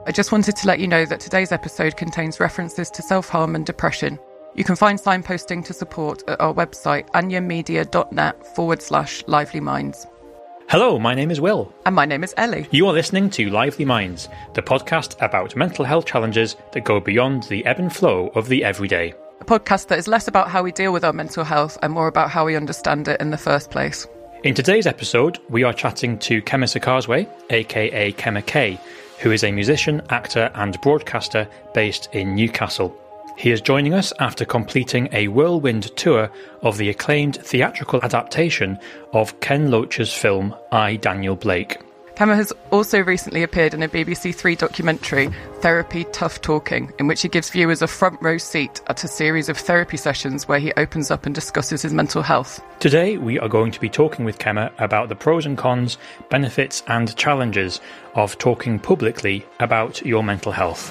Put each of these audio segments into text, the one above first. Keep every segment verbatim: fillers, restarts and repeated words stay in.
I just wanted to let you know that today's episode contains references to self-harm and depression. You can find signposting to support at our website, anyamedia.net forward slash lively minds. Hello, my name is Will. And my name is Ellie. You are listening to Lively Minds, the podcast about mental health challenges that go beyond the ebb and flow of the everyday. A podcast that is less about how we deal with our mental health and more about how we understand it in the first place. In today's episode, we are chatting to Kema Sikazwe, aka Kema K, who is a musician, actor and broadcaster based in Newcastle. He is joining us after completing a whirlwind tour of the acclaimed theatrical adaptation of Ken Loach's film I, Daniel Blake. Kema has also recently appeared in a B B C Three documentary, Therapy Tough Talking, in which he gives viewers a front row seat at a series of therapy sessions where he opens up and discusses his mental health. Today we are going to be talking with Kema about the pros and cons, benefits and challenges of talking publicly about your mental health.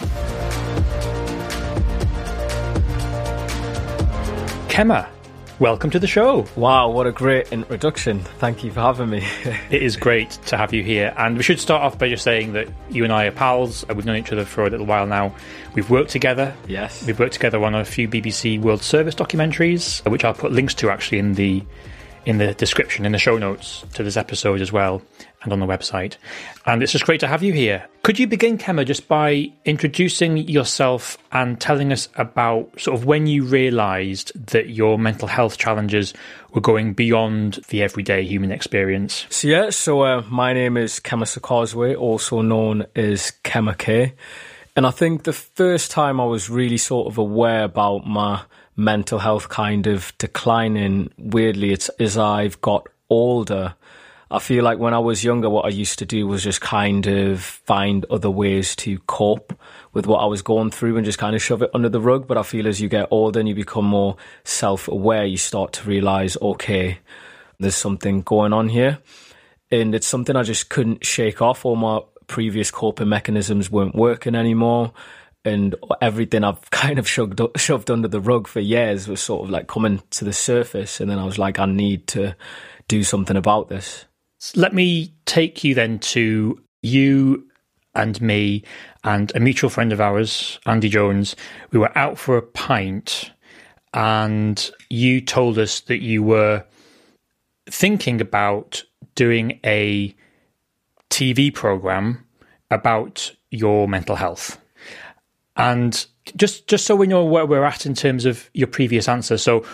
Kema, welcome to the show. Wow, what a great introduction. Thank you for having me. It is great to have you here. And we should start off by just saying that you and I are pals. We've known each other for a little while now. We've worked together. Yes. We've worked together on a few B B C World Service documentaries, which I'll put links to actually in the in the description, in the show notes to this episode as well, and on the website. And it's just great to have you here. Could you begin, Kema, just by introducing yourself and telling us about sort of when you realised that your mental health challenges were going beyond the everyday human experience? So yeah, so uh, my name is Kema Sikazwe, also known as Kema K. And I think the first time I was really sort of aware about my mental health kind of declining, weirdly, it's as I've got older. I feel like when I was younger, what I used to do was just kind of find other ways to cope with what I was going through and just kind of shove it under the rug. But I feel as you get older and you become more self-aware, you start to realise, okay, there's something going on here. And it's something I just couldn't shake off. All my previous coping mechanisms weren't working anymore. And everything I've kind of shoved, shoved under the rug for years was sort of like coming to the surface. And then I was like, I need to do something about this. Let me take you then to you and me and a mutual friend of ours, Andy Jones. We were out for a pint and you told us that you were thinking about doing a T V programme about your mental health. And just, just so we know where we're at in terms of your previous answer, so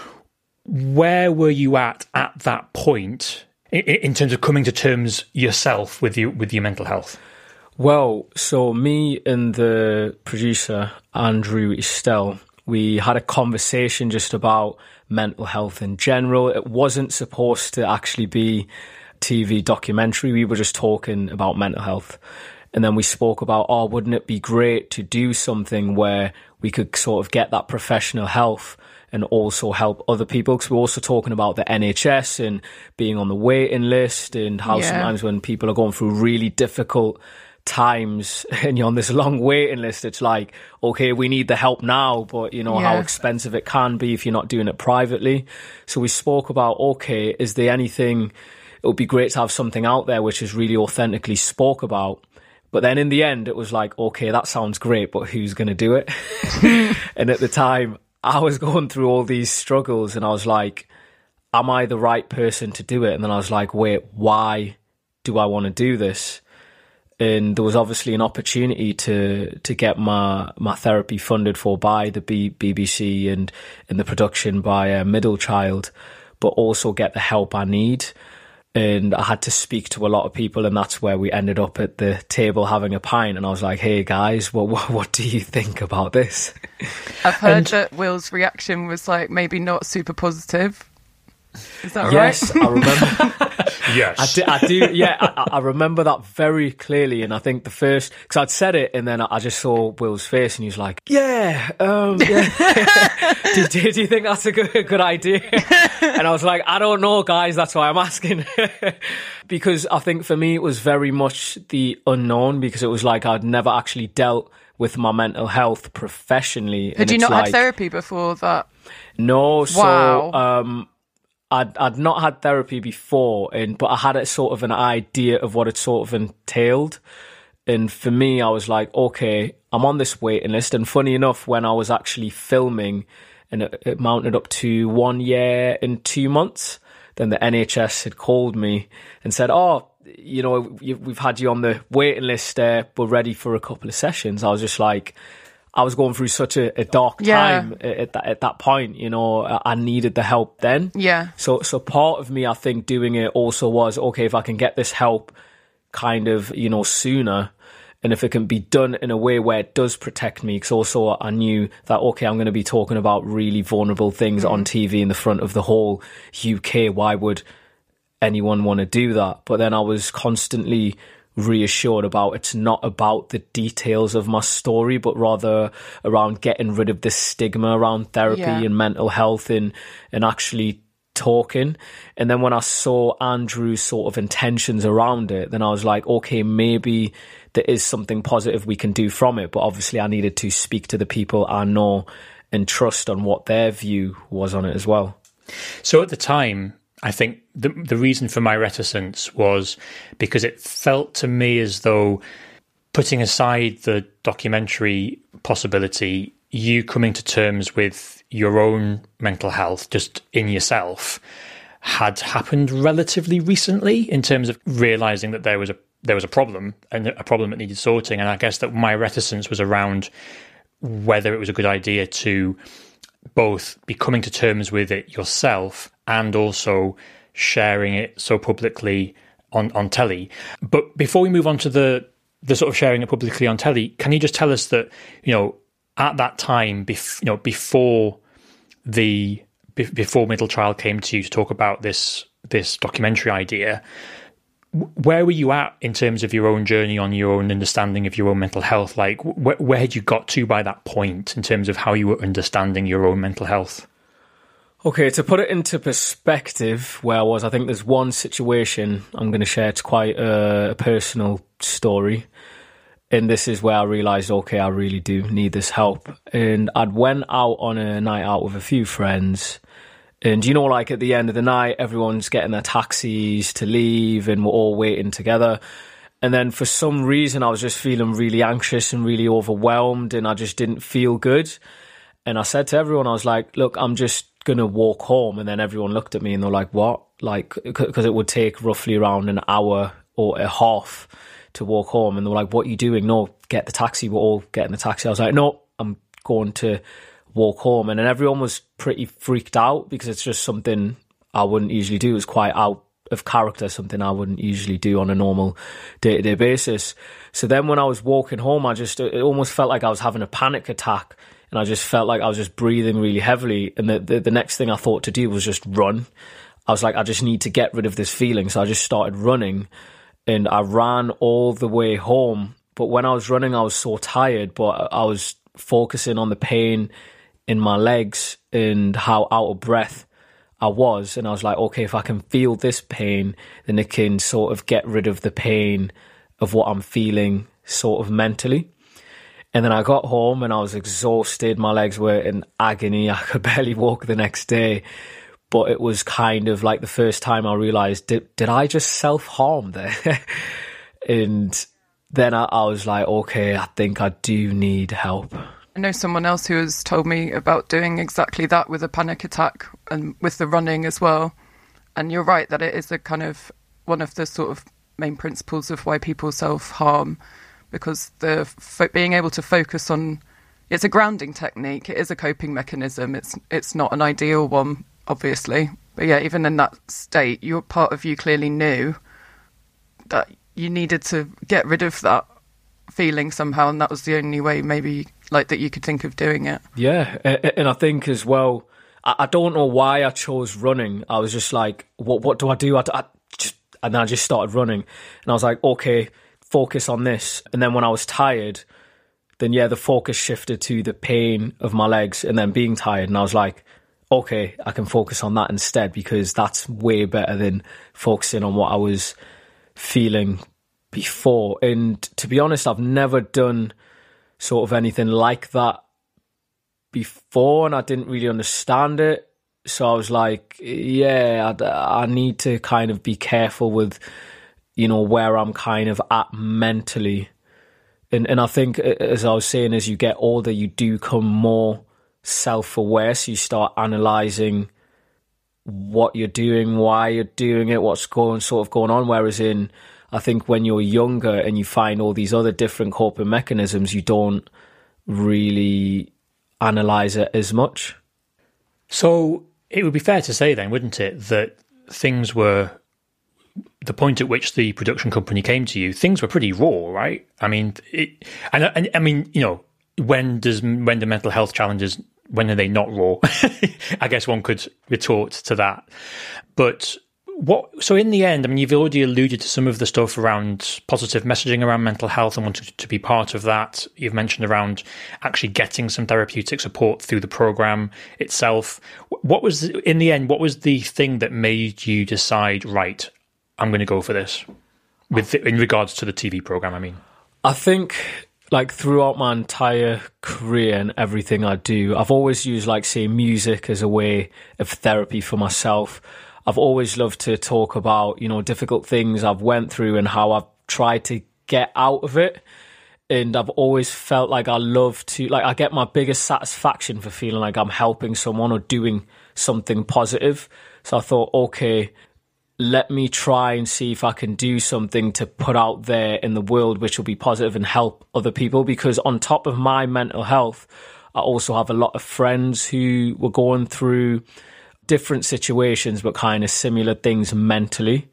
where were you at at that point in, in terms of coming to terms yourself with you with your mental health? Well, so me and the producer, Andrew Estelle, we had a conversation just about mental health in general. It wasn't supposed to actually be a T V documentary. We were just talking about mental health. And then we spoke about, oh, wouldn't it be great to do something where we could sort of get that professional help and also help other people? Because we're also talking about the N H S and being on the waiting list and how yeah. sometimes when people are going through really difficult times and you're on this long waiting list, it's like, okay, we need the help now, but you know yeah. how expensive it can be if you're not doing it privately. So we spoke about, okay, is there anything, it would be great to have something out there which is really authentically spoke about. But then in the end, it was like, okay, that sounds great, but who's going to do it? And at the time, I was going through all these struggles and I was like, am I the right person to do it? And then I was like, wait, why do I want to do this? And there was obviously an opportunity to to get my my therapy funded for by the B- BBC and, and the production by uh, Middle Child, but also get the help I need. And I had to speak to a lot of people, and that's where we ended up at the table having a pint. And I was like, hey, guys, what what, what do you think about this? I've heard and, that Will's reaction was like maybe not super positive. Is that yes, right? I remember. Yes. I do, I do yeah, I, I remember that very clearly. And I think the first, because I'd said it and then I just saw Will's face and he was like, yeah, um, yeah. do, do, do you think that's a good, a good idea? And I was like, I don't know, guys, that's why I'm asking. Because I think for me, it was very much the unknown, because it was like I'd never actually dealt with my mental health professionally. Had you not like, had therapy before that? No. Wow. So, um, I'd, I'd not had therapy before, and but I had a sort of an idea of what it sort of entailed. And for me, I was like, okay, I'm on this waiting list. And funny enough, when I was actually filming, and it, it mounted up to one year and two months, then the N H S had called me and said, oh, you know, we've had you on the waiting list, uh, we're ready for a couple of sessions. I was just like, I was going through such a, a dark time yeah. at that at that point, you know, I needed the help then. Yeah. So so part of me, I think, doing it also was, okay, if I can get this help kind of, you know, sooner, and if it can be done in a way where it does protect me, because also I knew that, okay, I'm going to be talking about really vulnerable things mm. on T V in the front of the whole U K. Why would anyone want to do that? But then I was constantly reassured about it's not about the details of my story, but rather around getting rid of the stigma around therapy yeah. and mental health and and actually talking. And then when I saw Andrew's sort of intentions around it, then I was like, okay, maybe there is something positive we can do from it. But obviously I needed to speak to the people I know and trust on what their view was on it as well. So at the time, I think the the reason for my reticence was because it felt to me as though, putting aside the documentary possibility, you coming to terms with your own mental health just in yourself had happened relatively recently, in terms of realizing that there was a there was a problem and a problem that needed sorting. And I guess that my reticence was around whether it was a good idea to both be coming to terms with it yourself and also sharing it so publicly on, on telly. But before we move on to the the sort of sharing it publicly on telly, can you just tell us that, you know, at that time, bef- you know, before the be- before Middle Child came to you to talk about this this documentary idea, where were you at in terms of your own journey on your own understanding of your own mental health? Like, wh- where had you got to by that point in terms of how you were understanding your own mental health? Okay, to put it into perspective, where I was, I think there's one situation I'm going to share. It's quite a, a personal story. And this is where I realised, okay, I really do need this help. And I'd went out on a night out with a few friends. And, you know, like at the end of the night, everyone's getting their taxis to leave and we're all waiting together. And then for some reason, I was just feeling really anxious and really overwhelmed and I just didn't feel good. And I said to everyone, I was like, look, I'm just going to walk home. And then everyone looked at me and they're like, what? Like, because it would take roughly around an hour or a half to walk home. And they were like, what are you doing? No, get the taxi. We're all getting the taxi. I was like, no, I'm going to walk home. And then everyone was pretty freaked out because it's just something I wouldn't usually do. It's quite out of character, something I wouldn't usually do on a normal day-to-day basis. So then when I was walking home, I just, it almost felt like I was having a panic attack. And I just felt like I was just breathing really heavily. And the, the, the next thing I thought to do was just run. I was like, I just need to get rid of this feeling. So I just started running and I ran all the way home. But when I was running, I was so tired, but I was focusing on the pain in my legs and how out of breath I was. And I was like, okay, if I can feel this pain, then it can sort of get rid of the pain of what I'm feeling sort of mentally. And then I got home and I was exhausted. My legs were in agony. I could barely walk the next day. But it was kind of like the first time I realised, did, did I just self-harm there? And then I, I was like, okay, I think I do need help. I know someone else who has told me about doing exactly that with a panic attack and with the running as well. And you're right that it is a kind of one of the sort of main principles of why people self-harm, because the fo- being able to focus on, it's a grounding technique. It is a coping mechanism. It's it's not an ideal one, obviously. But yeah, even in that state, your part of you clearly knew that you needed to get rid of that feeling somehow, and that was the only way maybe like that you could think of doing it. Yeah, and I think as well, I don't know why I chose running. I was just like, what what do I do? I, I just, and then I just started running, and I was like, okay, focus on this. And then when I was tired, then yeah, the focus shifted to the pain of my legs and then being tired. And I was like, okay, I can focus on that instead, because that's way better than focusing on what I was feeling before. And to be honest, I've never done sort of anything like that before, and I didn't really understand it. So I was like, yeah, I, I need to kind of be careful with, you know, where I'm kind of at mentally And and I think, as I was saying, as you get older, you do become more self-aware. So you start analysing what you're doing, why you're doing it, what's going sort of going on. Whereas in, I think when you're younger and you find all these other different coping mechanisms, you don't really analyse it as much. So it would be fair to say then, wouldn't it, that things were, the point at which the production company came to you, things were pretty raw, right? I mean, it, and, and I mean, you know, when does when do mental health challenges, when are they not raw? I guess one could retort to that. But what? So in the end, I mean, you've already alluded to some of the stuff around positive messaging around mental health and wanting to be part of that. You've mentioned around actually getting some therapeutic support through the program itself. What was, in the end, what was the thing that made you decide, right, I'm going to go for this, with in regards to the T V program, I mean? I think, like, throughout my entire career and everything I do, I've always used, like, say, music as a way of therapy for myself. I've always loved to talk about, you know, difficult things I've went through and how I've tried to get out of it. And I've always felt like I love to, like, I get my biggest satisfaction for feeling like I'm helping someone or doing something positive. So I thought, okay, let me try and see if I can do something to put out there in the world which will be positive and help other people. Because on top of my mental health, I also have a lot of friends who were going through different situations but kind of similar things mentally.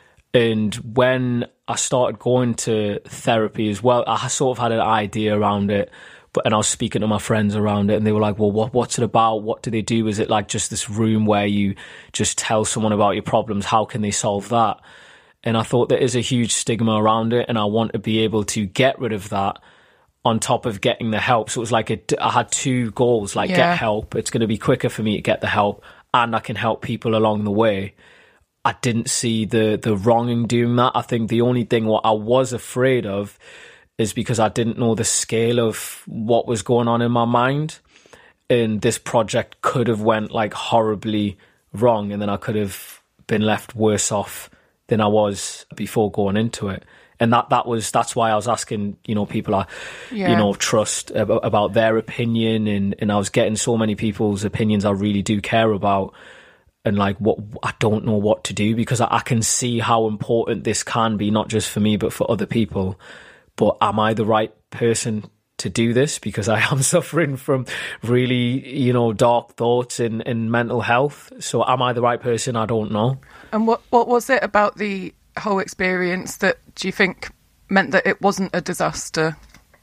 And when I started going to therapy as well, I sort of had an idea around it. But and I was speaking to my friends around it, and they were like, well, what, what's it about? What do they do? Is it like just this room where you just tell someone about your problems? How can they solve that? And I thought there is a huge stigma around it, and I want to be able to get rid of that on top of getting the help. So it was like a, I had two goals, like yeah. get help. It's going to be quicker for me to get the help, and I can help people along the way. I didn't see the the wrong in doing that. I think the only thing what I was afraid of is because I didn't know the scale of what was going on in my mind, and this project could have went like horribly wrong, and then I could have been left worse off than I was before going into it. And that that was that's why I was asking, you know, people I, yeah. you know, trust about, about their opinion, and and I was getting so many people's opinions I really do care about, and like what I don't know what to do, because I, I can see how important this can be, not just for me but for other people. But am I the right person to do this? Because I am suffering from really, you know, dark thoughts and, and mental health. So am I the right person? I don't know. And what, what was it about the whole experience that do you think meant that it wasn't a disaster?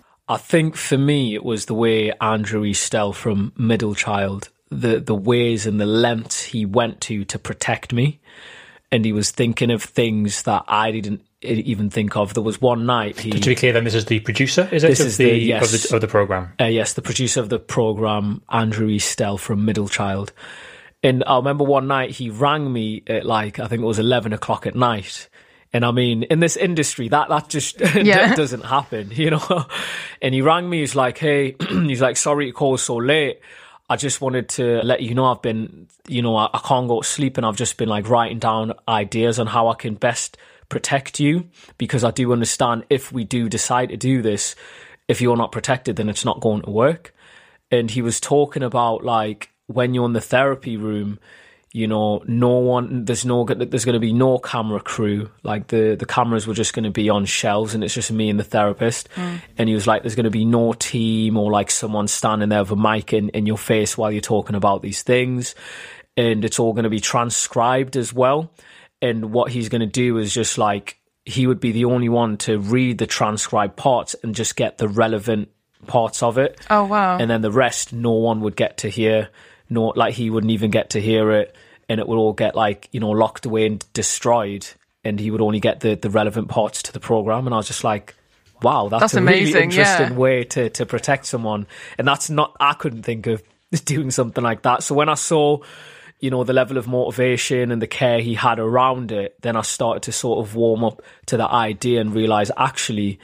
I think for me, it was the way Andrew Estelle from Middle Child, the, the ways and the lengths he went to to protect me. And he was thinking of things that I didn't even think of. There was one night he... To be clear then, this is the producer, is it? This of is the, the, yes. of the of the programme? Uh, yes, the producer of the programme, Andrew Estelle from Middle Child. And I remember one night he rang me at like, I think it was eleven o'clock at night. And I mean, in this industry, that, that just yeah. doesn't happen, you know? And he rang me, he's like, hey, he's like, sorry to call so late. I just wanted to let you know I've been, you know, I, I can't go to sleep, and I've just been like writing down ideas on how I can best protect you, because I do understand if we do decide to do this, if you're not protected, then it's not going to work. And he was talking about like when you're in the therapy room, you know, no one, there's no, there's going to be no camera crew. Like the, the cameras were just going to be on shelves, and it's just me and the therapist. Mm. And he was like, there's going to be no team or like someone standing there with a mic in, in your face while you're talking about these things. And it's all going to be transcribed as well. And what he's going to do is just like, he would be the only one to read the transcribed parts and just get the relevant parts of it. Oh, wow. And then the rest, no one would get to hear. No, like he wouldn't even get to hear it, and it would all get like, you know, locked away and destroyed, and he would only get the, the relevant parts to the program. And I was just like, wow, that's, that's a amazing, really interesting yeah. way to, to protect someone. And that's not, I couldn't think of doing something like that. So when I saw, you know, the level of motivation and the care he had around it, then I started to sort of warm up to the idea and realize actually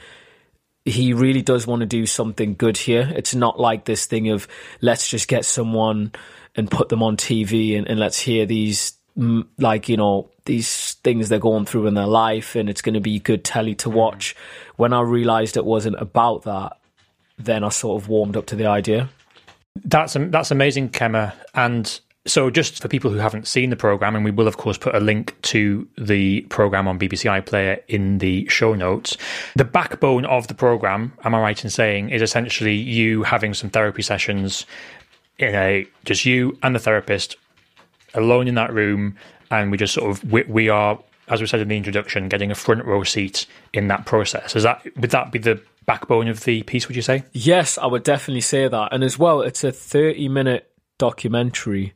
he really does want to do something good here. It's not like this thing of let's just get someone and put them on T V and, and let's hear these, like, you know, these things they're going through in their life, and it's going to be good telly to watch. When I realised it wasn't about that, then I sort of warmed up to the idea. That's that's amazing, Kemma. And so just for people who haven't seen the programme, and we will, of course, put a link to the programme on B B C iPlayer in the show notes. The backbone of the programme, am I right in saying, is essentially you having some therapy sessions in a just you and the therapist alone in that room, and we just sort of, we, we are, as we said in the introduction, getting a front row seat in that process. Is that, would that be the backbone of the piece, would you say? Yes, I would definitely say that. And as well, it's a thirty minute documentary,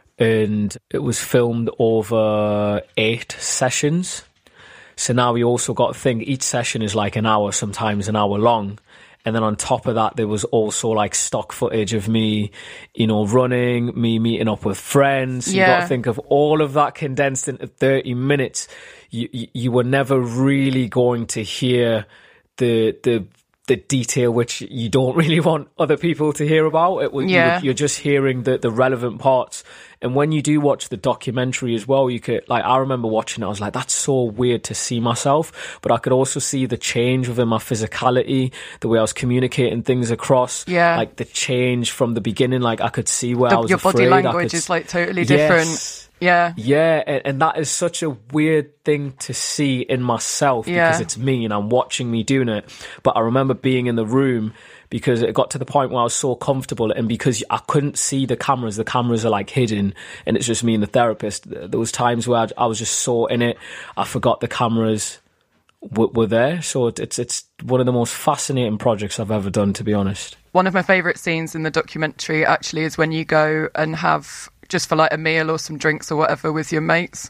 and it was filmed over eight sessions. So now we also got to think each session is like an hour, sometimes an hour long. And then on top of that, there was also like stock footage of me, you know, running, me meeting up with friends. Yeah. You got to think of all of that condensed into thirty minutes. You, you, you were never really going to hear the the the detail which you don't really want other people to hear about. It, yeah. you, you're just hearing the, the relevant parts. And when you do watch the documentary as well, you could, like, I remember watching it, I was like, that's so weird to see myself. But I could also see the change within my physicality, the way I was communicating things across. Yeah. Like the change from the beginning, like I could see where the, I was your afraid. body language could, is like totally different. Yes. Yeah. Yeah, and, and that is such a weird thing to see in myself yeah. because it's me and I'm watching me doing it. But I remember being in the room because it got to the point where I was so comfortable, and because I couldn't see the cameras, the cameras are like hidden and it's just me and the therapist. There was times where I, I was just so in it, I forgot the cameras w- were there. So it's, it's one of the most fascinating projects I've ever done, to be honest. One of my favourite scenes in the documentary actually is when you go and have, just for like a meal or some drinks or whatever with your mates.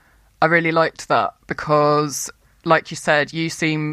I really liked that because, like you said, you seem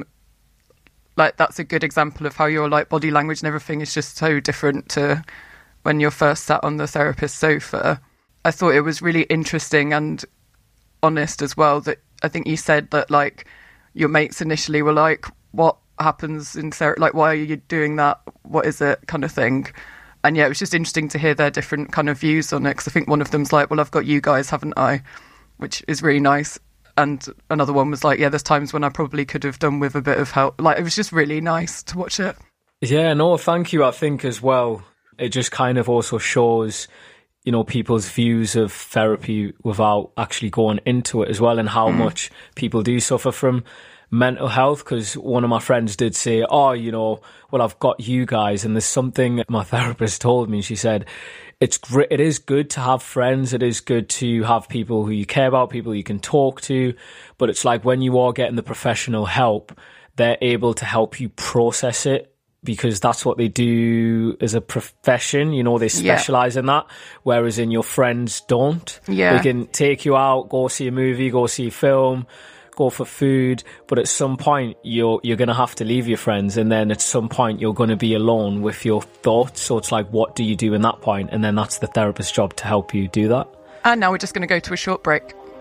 like that's a good example of how your like body language and everything is just so different to when you're first sat on the therapist's sofa. I thought it was really interesting and honest as well that I think you said that like your mates initially were like, what happens in therapy? Like, why are you doing that? What is it? Kind of thing. And yeah, it was just interesting to hear their different kind of views on it, because I think one of them's like, well, I've got you guys, haven't I? Which is really nice. And another one was like, yeah, there's times when I probably could have done with a bit of help. Like, it was just really nice to watch it. Yeah, no, thank you. I think as well, it just kind of also shows, you know, people's views of therapy without actually going into it as well, and how mm. much people do suffer from mental health. Because one of my friends did say, oh, you know, well, I've got you guys, and there's something my therapist told me. She said, it's great, it is good to have friends, it is good to have people who you care about, people you can talk to, but it's like when you are getting the professional help, they're able to help you process it, because that's what they do as a profession. You know, they specialize yeah. in that, whereas in your friends don't. Yeah. They can take you out, go see a movie, go see a film, go for food, but at some point you're you're going to have to leave your friends, and then at some point you're going to be alone with your thoughts. So it's like, what do you do in that point? And then that's the therapist's job to help you do that. And now we're just going to go to a short break.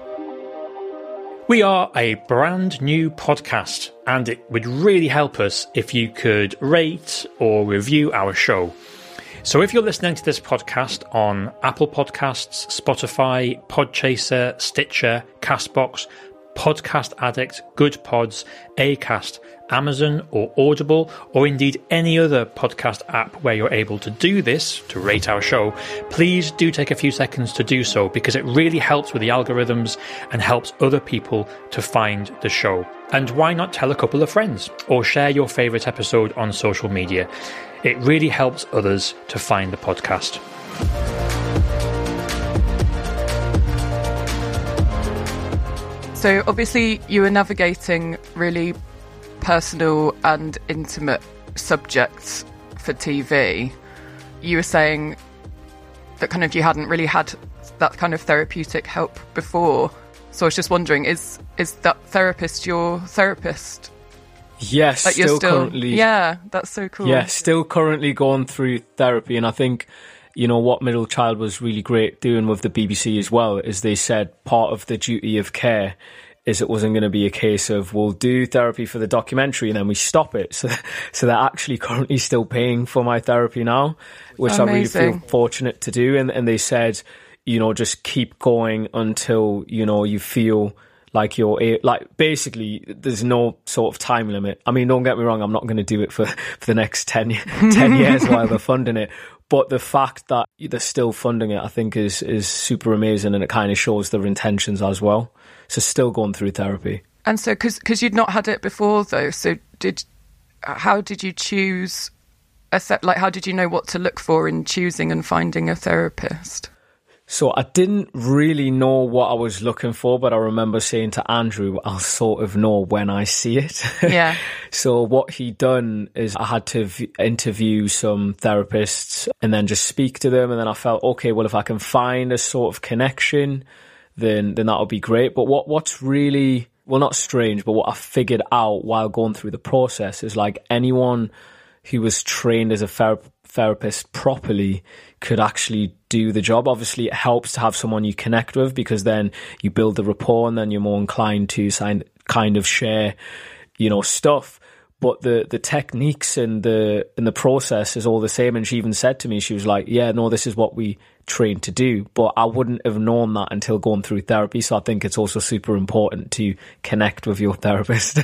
We are a brand new podcast, and it would really help us if you could rate or review our show. So if you're listening to this podcast on Apple Podcasts, Spotify, Podchaser, Stitcher, Castbox, Podcast Addict, Good Pods, Acast, Amazon or Audible, or indeed any other podcast app where you're able to do this, to rate our show, please do take a few seconds to do so, because it really helps with the algorithms and helps other people to find the show. And why not tell a couple of friends or share your favourite episode on social media? It really helps others to find the podcast. So obviously you were navigating really personal and intimate subjects for T V. You were saying that kind of you hadn't really had that kind of therapeutic help before. So I was just wondering, is is that therapist your therapist? Yes, like still, you're still currently. Yeah, that's so cool. Yeah, still currently going through therapy, and I think, you know, what Middle Child was really great doing with the B B C as well is they said part of the duty of care is it wasn't going to be a case of we'll do therapy for the documentary and then we stop it. So, so they're actually currently still paying for my therapy now, which Amazing. I really feel fortunate to do. And, and they said, you know, just keep going until, you know, you feel like you're a- like basically there's no sort of time limit. I mean, don't get me wrong, I'm not going to do it for, for the next ten, ten years while they're funding it. But the fact that they're still funding it, I think, is is super amazing, and it kind of shows their intentions as well. So still going through therapy. And so, because you'd not had it before, though, so did how did you choose a th- like how did you know what to look for in choosing and finding a therapist? So I didn't really know what I was looking for, but I remember saying to Andrew, I'll sort of know when I see it. Yeah. So what he done is I had to v- interview some therapists and then just speak to them. And then I felt, okay, well, if I can find a sort of connection, then then that would be great. But what what's really, well, not strange, but what I figured out while going through the process is like anyone who was trained as a ther- therapist properly could actually do the job. Obviously, it helps to have someone you connect with, because then you build the rapport and then you're more inclined to sign, kind of share, you know, stuff. But the the techniques and the and the process is all the same. And she even said to me, she was like, yeah, no, this is what we trained to do. But I wouldn't have known that until going through therapy. So I think it's also super important to connect with your therapist.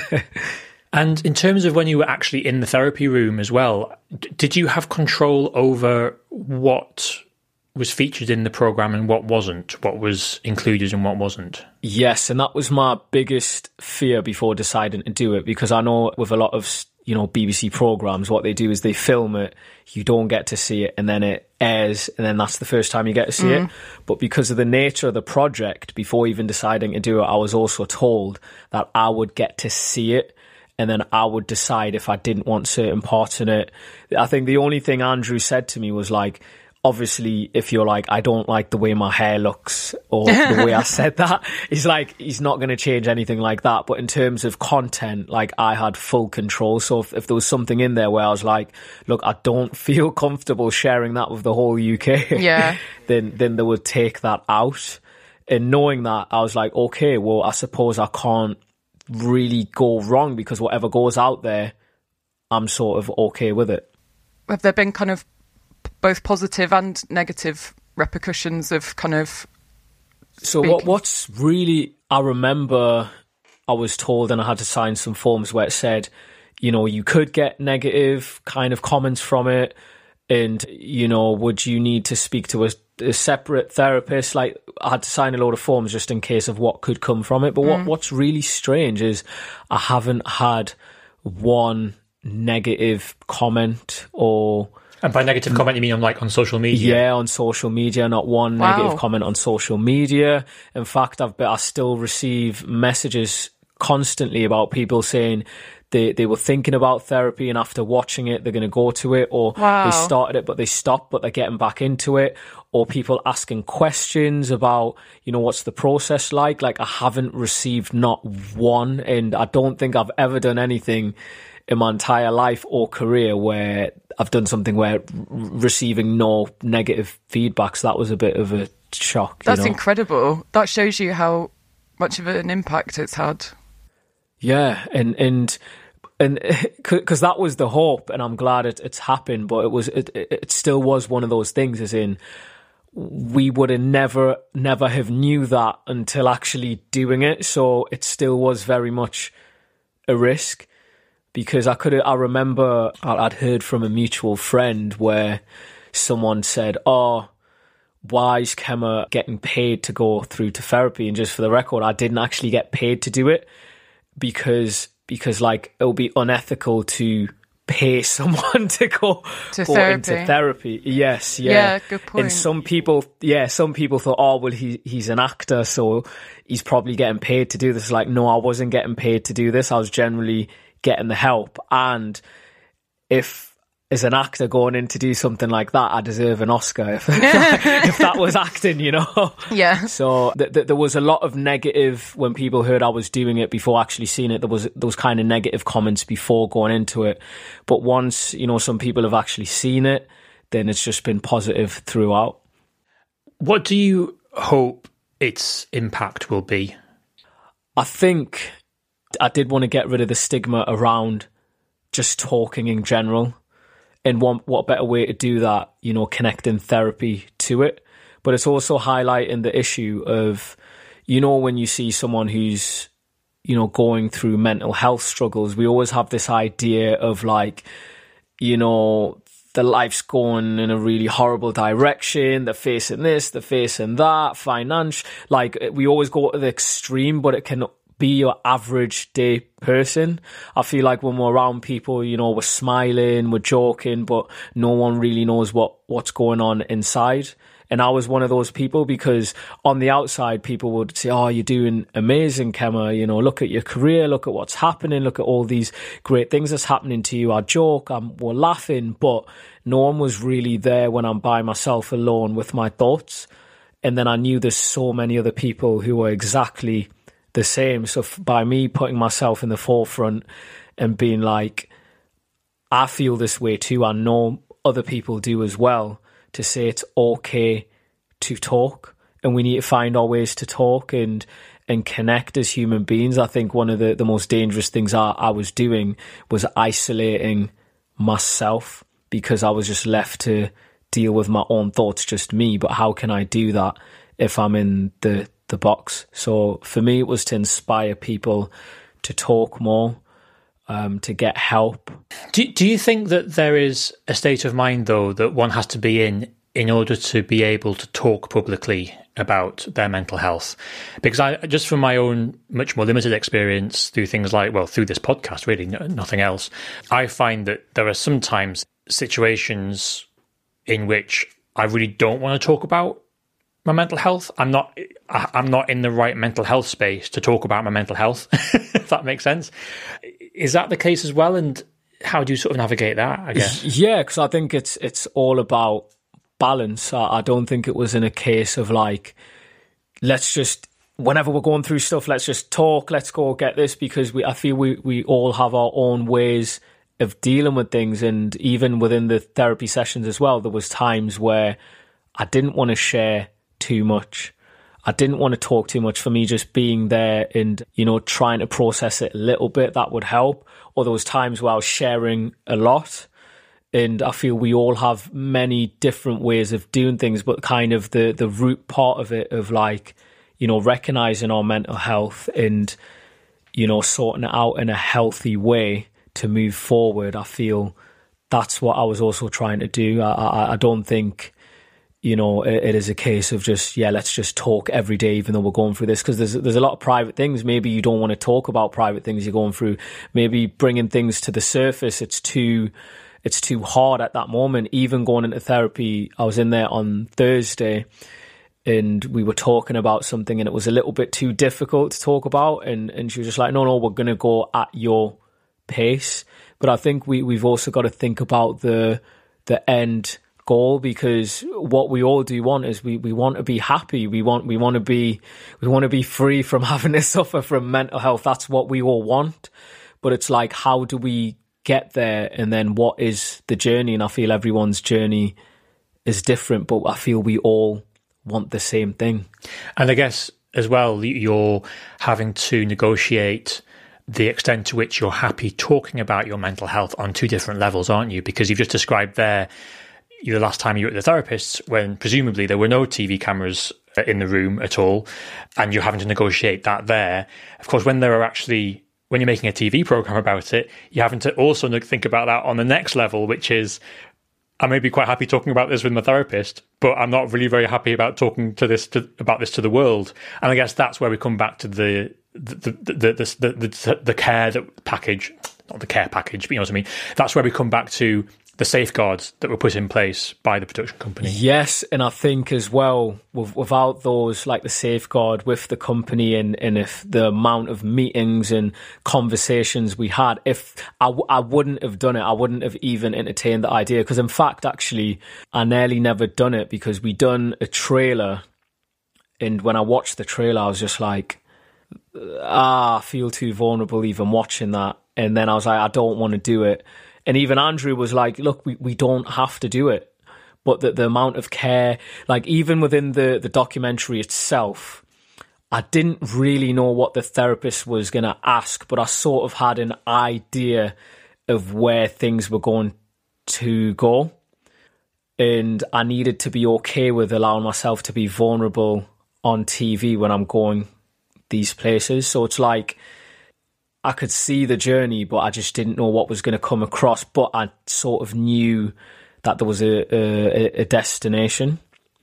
And in terms of when you were actually in the therapy room as well, d- did you have control over what was featured in the program and what wasn't, what was included and what wasn't? Yes, and that was my biggest fear before deciding to do it, because I know with a lot of, you know, B B C programs, what they do is they film it, you don't get to see it, and then it airs, and then that's the first time you get to see mm. it. But because of the nature of the project, before even deciding to do it, I was also told that I would get to see it, and then I would decide if I didn't want certain parts in it. I think the only thing Andrew said to me was like, obviously, if you're like, I don't like the way my hair looks, or the way I said that, he's like, he's not going to change anything like that. But in terms of content, like, I had full control. So if, if there was something in there where I was like, look, I don't feel comfortable sharing that with the whole U K, yeah, then then they would take that out. And knowing that, I was like, okay, well, I suppose I can't really go wrong, because whatever goes out there, I'm sort of okay with it. Have there been kind of both positive and negative repercussions of kind of so what what's really, I remember I was told, and I had to sign some forms where it said, you know, you could get negative kind of comments from it, and, you know, would you need to speak to a, a separate therapist? Like, I had to sign a load of forms just in case of what could come from it. But mm. what what's really strange is I haven't had one negative comment. Or and by negative comment you mean on like on social media? Yeah, on social media. Not one wow. negative comment on social media. In fact, I've I still receive messages constantly about people saying they they were thinking about therapy, and after watching it they're going to go to it, or wow. they started it but they stopped but they're getting back into it, or people asking questions about, you know, what's the process like. Like, I haven't received not one, and I don't think I've ever done anything in my entire life or career where I've done something where r- receiving no negative feedback. So that was a bit of a shock. That's you know? incredible. That shows you how much of an impact it's had. Yeah, and and and because that was the hope, and I'm glad it, it's happened. But it was it, it still was one of those things, as in, we would have never never have knew that until actually doing it. So it still was very much a risk, because I could I remember I'd heard from a mutual friend where someone said, "Oh, why is Kemmer getting paid to go through to therapy?" And just for the record, I didn't actually get paid to do it, because because like it would be unethical to pay someone to go, to go therapy. into therapy. Yes, yeah. Yeah, good point. And some people, yeah, some people thought, oh, well, he he's an actor, so he's probably getting paid to do this. Like, no, I wasn't getting paid to do this. I was generally getting the help. And if as an actor going in to do something like that, I deserve an Oscar if, if that was acting, you know? Yeah. So th- th- there was a lot of negative when people heard I was doing it before actually seeing it. There was those kind of negative comments before going into it. But once, you know, some people have actually seen it, then it's just been positive throughout. What do you hope its impact will be? I think I did want to get rid of the stigma around just talking in general. And one, what better way to do that, you know, connecting therapy to it. But it's also highlighting the issue of, you know, when you see someone who's, you know, going through mental health struggles, we always have this idea of like, you know, the life's going in a really horrible direction. They're facing this, they're facing that, finance. Like, we always go to the extreme, but it can be your average day person. I feel like when we're around people, you know, we're smiling, we're joking, but no one really knows what, what's going on inside. And I was one of those people, because on the outside, people would say, oh, you're doing amazing, Kemmer. You know, look at your career, look at what's happening, look at all these great things that's happening to you. I joke, I'm, we're laughing, but no one was really there when I'm by myself alone with my thoughts. And then I knew there's so many other people who were exactly the same. So by me putting myself in the forefront and being like, I feel this way too, I know other people do as well, to say it's okay to talk, and we need to find our ways to talk and and connect as human beings. I think one of the, the most dangerous things I, I was doing was isolating myself, because I was just left to deal with my own thoughts, just me. But how can I do that if I'm in the, the box? So for me, it was to inspire people to talk more, Um, to get help. Do, do you think that there is a state of mind, though, that one has to be in in order to be able to talk publicly about their mental health? Because I, just from my own much more limited experience through things like, well, through this podcast, really, no, nothing else, I find that there are sometimes situations in which I really don't want to talk about my mental health. I'm not I'm not in the right mental health space to talk about my mental health, if that makes sense. Is that the case as well? And how do you sort of navigate that, I guess? Yeah, because I think it's it's all about balance. I, I don't think it was in a case of like, let's just, whenever we're going through stuff, let's just talk, let's go get this, because we I feel we, we all have our own ways of dealing with things. And even within the therapy sessions as well, there was times where I didn't want to share too much. I didn't want to talk too much. For me, just being there and, you know, trying to process it a little bit, that would help. Or there was times where I was sharing a lot. And I feel we all have many different ways of doing things, but kind of the, the root part of it of like, you know, recognizing our mental health and, you know, sorting it out in a healthy way to move forward. I feel that's what I was also trying to do. I, I, I don't think, you know, it, it is a case of just, yeah, let's just talk every day, even though we're going through this. Because there's there's a lot of private things. Maybe you don't want to talk about private things you're going through. Maybe bringing things to the surface, it's too, it's too hard at that moment. Even going into therapy, I was in there on Thursday, and we were talking about something, and it was a little bit too difficult to talk about. And, and she was just like, no, no, we're going to go at your pace. But I think we, we've also got to think about the the end goal, because what we all do want is we, we want to be happy. We want we want to be we want to be free from having to suffer from mental health. That's what we all want. But it's like, how do we get there? And then what is the journey? And I feel everyone's journey is different, but I feel we all want the same thing. And I guess as well, you're having to negotiate the extent to which you're happy talking about your mental health on two different levels, aren't you? Because you've just described there the last time you were at the therapist, when presumably there were no T V cameras in the room at all, and you're having to negotiate that there. Of course, when there are actually, when you're making a T V program about it, you're having to also think about that on the next level, which is, I may be quite happy talking about this with my therapist, but I'm not really very happy about talking to this to, about this to the world. And I guess that's where we come back to the the the the the, the, the, the care that package, not the care package, but you know what I mean. That's where we come back to the safeguards that were put in place by the production company. Yes, and I think as well, with, without those, like the safeguard with the company, and, and if the amount of meetings and conversations we had, if I, I wouldn't have done it, I wouldn't have even entertained the idea. Because in fact, actually, I nearly never done it, because we done a trailer, and when I watched the trailer, I was just like, ah, I feel too vulnerable even watching that. And then I was like, I don't want to do it. And even Andrew was like, look, we, we don't have to do it. But the, the amount of care, like even within the, the documentary itself, I didn't really know what the therapist was going to ask, but I sort of had an idea of where things were going to go. And I needed to be okay with allowing myself to be vulnerable on T V when I'm going these places. So it's like I could see the journey, but I just didn't know what was going to come across. But I sort of knew that there was a, a, a destination.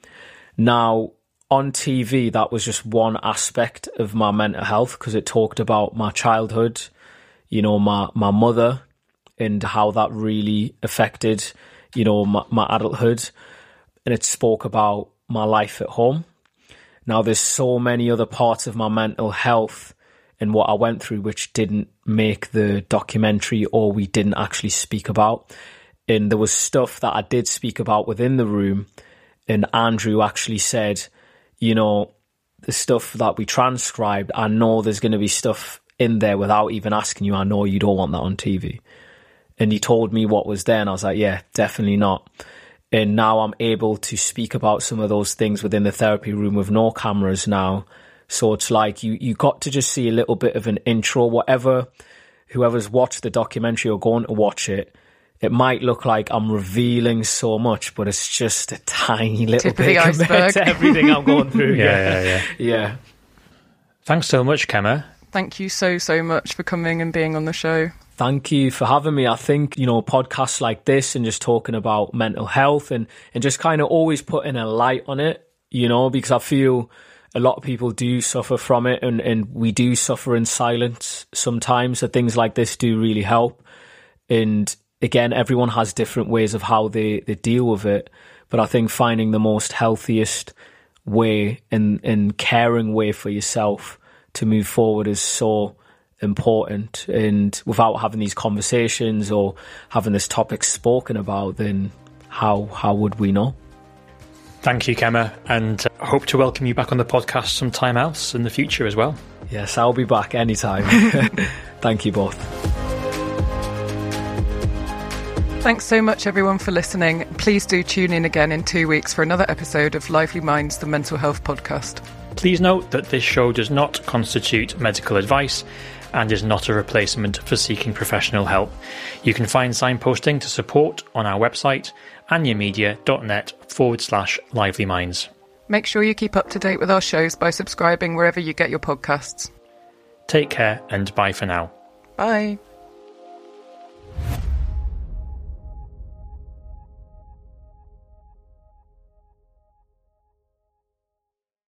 Now, on T V, that was just one aspect of my mental health, because it talked about my childhood, you know, my, my mother, and how that really affected, you know, my, my adulthood. And it spoke about my life at home. Now, there's so many other parts of my mental health and what I went through which didn't make the documentary, or we didn't actually speak about. And there was stuff that I did speak about within the room. And Andrew actually said, you know, the stuff that we transcribed, I know there's going to be stuff in there without even asking you. I know you don't want that on T V. And he told me what was there, and I was like, yeah, definitely not. And now I'm able to speak about some of those things within the therapy room with no cameras now. So it's like you, you got to just see a little bit of an intro. Whatever, whoever's watched the documentary or going to watch it, it might look like I'm revealing so much, but it's just a tiny little Tip of bit the compared iceberg. to everything I'm going through. yeah, yeah, yeah, yeah. Thanks so much, Kemma. Thank you so, so much for coming and being on the show. Thank you for having me. I think, you know, podcasts like this and just talking about mental health and, and just kind of always putting a light on it, you know, because I feel a lot of people do suffer from it, and, and we do suffer in silence sometimes. So things like this do really help. And again, everyone has different ways of how they, they deal with it. But I think finding the most healthiest way and, and caring way for yourself to move forward is so important. And without having these conversations or having this topic spoken about, then how how would we know? Thank you, Kemma, and I hope to welcome you back on the podcast sometime else in the future as well. Yes, I'll be back anytime. Thank you both. Thanks so much, everyone, for listening. Please do tune in again in two weeks for another episode of Lively Minds, the mental health podcast. Please note that this show does not constitute medical advice and is not a replacement for seeking professional help. You can find signposting to support on our website, anyamedia.net forward slash lively minds. Make sure you keep up to date with our shows by subscribing wherever you get your podcasts. Take care and bye for now. Bye.